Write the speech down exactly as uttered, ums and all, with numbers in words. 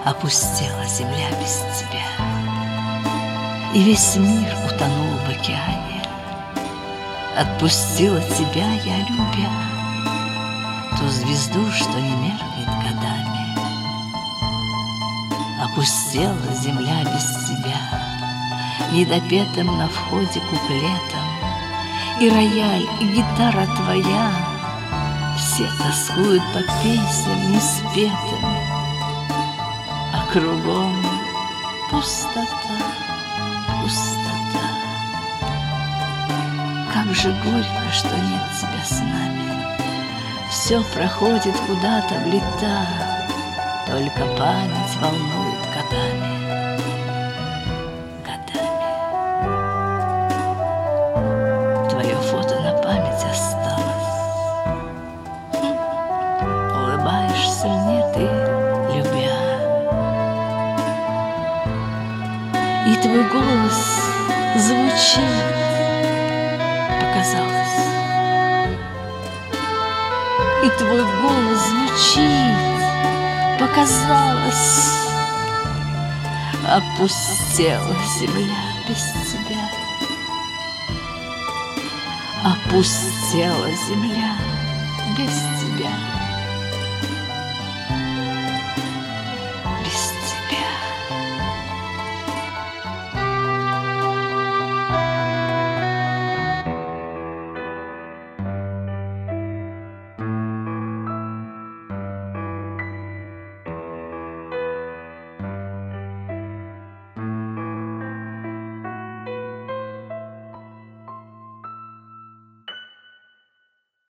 Опустела земля без тебя, и весь мир утонул в океане. Отпустила тебя я, любя, ту звезду, что не меркнет годами. Опустела земля без тебя, недопетым на входе куплетом, и рояль, и гитара твоя все тоскуют по песням неспетым, а кругом пустота, пустота. Как же горько, что нет тебя с нами. Все проходит куда-то в лета, только память волнует годами, годами. Твое фото на память осталось. Хм. Улыбаешься мне ты, любя, и твой голос звучит, показалось. И твой голос звучит, показалось. Опустела земля без тебя, опустела земля без тебя.